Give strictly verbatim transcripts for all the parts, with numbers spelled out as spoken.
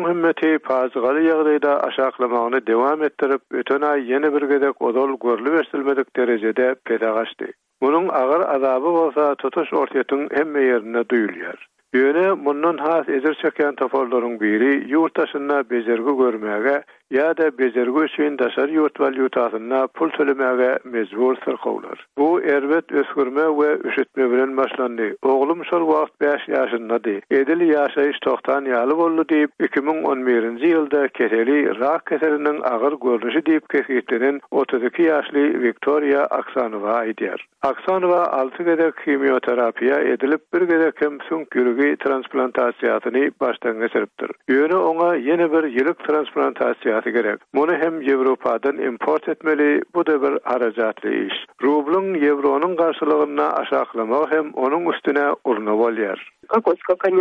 himmeti pazygaly ýagdaýda aşaklamagyny dewam etdirip, öten ay ýene bir gezek odol görülip bersilmedik derejede peda gaçdy. Munyň agyr azaby bolsa tutuş ortaýatyň hemme ýerine duýulýar. Ýöne mundan has ezer çeken toparlaryň biri ýurtdaşyna bejergi görmäge ýa-da bejergi üçin daşary ýurt valyutasyna pul tölemäge mejbur syrkawlar. Bu erbet ösgürme we üşetme bilen başlandy. Oglum şol wagt beş ýaşyndady. Edil ýaşaýyş toktan ýaly boldy diýip iki ming on birinji ýylda keseli rak keseliniň agyr görnüşi diýip kesgitlenen otuz iki ýaşly Viktoria Aksanowa aýdýar. Aksanowa alty gezek kimioterapiýa edilip bir gezek hem süňk ýüregi transplantasiýasyny başdan geçiripdir. Ýöne oňa ýene bir ýylyk transplantasiýa gerek. Muny hem Ýewropadan import etmeli, bu da bir harajatly iş. Rublyň ýewronyň garşylygyna aşaklamak hem onuň üstüne urna bolýar. Какой, как они,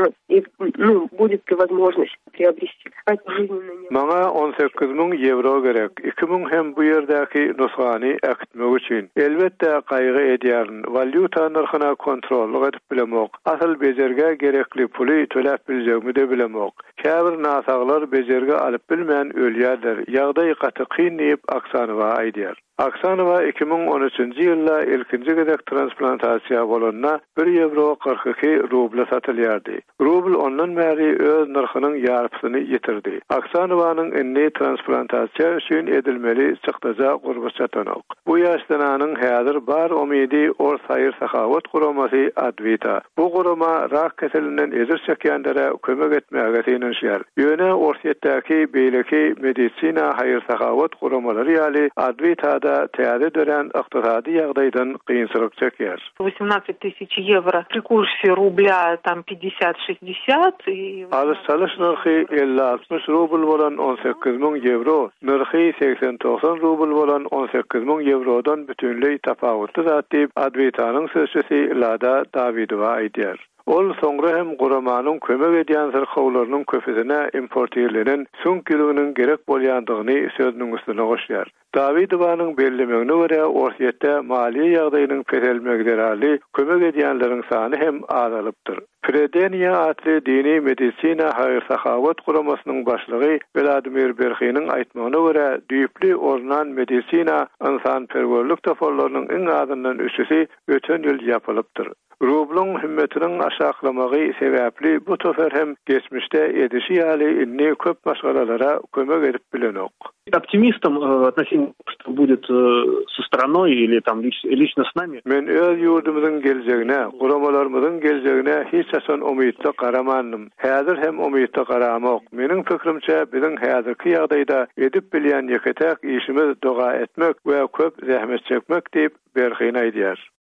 ну, будет ли возможность приобрести какую-то жизненную... Maňa on sekiz ming euro gerek. iki ming hem bu ýerdäki nusgany äkitmek üçin. Elbetde gaýgy edýäryn. Valyuta narhyna kontrol edip bilemek. Asal bejerge gerekli puly töläp biljegmi de bilemek. Käbir nasaglar bejerge alyp bilmän ölýärler. Ýagdaý gaty kyn diýip Aksanowa aýdýar. Aksanowa iki ming on üçinji ýylda ilkinji gezek transplantasiýa bolanyna bir euro kırk iki rubl satylýardy. Rubl ondan bäri öz narhynyň ýarpysyny ýitirdi. Aksanowanyň indi transplantasiýa üçin edilmeli çykdyja gurby çatanok. Bu ýaşdananyň häzir bar umydy or saýyr sahawat guramasy Advita. Bu gurama rak keselinden ezir çekýänlere kömek etmäge teňişýär. Ýöne ortaýatdaky beýleki medisina haýyr sahawat guramalary ýaly Advita teade dören ykdysady ýagdaýdan kynçylyk çekýär. восемнадцать тысяч евро при курсе рубля там пятьдесят шестьдесят и Alys çalyş narhy elli altmış rubl bolan on sekiz ming euro, narhy seksen doksan rubl bolan on sekiz ming eurodan bütünlüği tapawutly zat diýip Advitanyň sözçüsi Lada Davidowa aýdýar. Ol soňra hem guramanyň kömek edýän syrkawlarynyň köpesine importýerlenen süňk ýürüginiň gerek bolýandygyny sözüniň üstüne goşýar. Davidowanyň bellemegine görä ortaýatda maliýe ýagdaýynyň peselmegderali kömek edýänleriň sany hem azalypdyr. Fredenia adly dini medisina haýyr sahawat guramasynyň başlygy Vladimir Berxynyň aýtmagyna görä düýpli ornan medisina insan perwerlik toparlarynyň iň azyndan üçüsi öten ýyl ýapylypdyr. Rublyň himmetiniň aşaklamagy sebäpli bu tofer hem geçmişde edişi ýaly inni köp maşgalalara kömek edip bilenok. Оптимистом э, относительно, что будет э, со страной или там лично с нами. Men öz ýurdumyzyň geljegine, guramalarymyzyň geljegine hiç haçan umytly garamannym. Häzir hem umytly garamak. Meniň pikirimçe biziň häzirki ýagdaýda edip bilýän ýeketek işimiz doga etmek we köp zähmet çekmek diýip Berxyn aýdýar.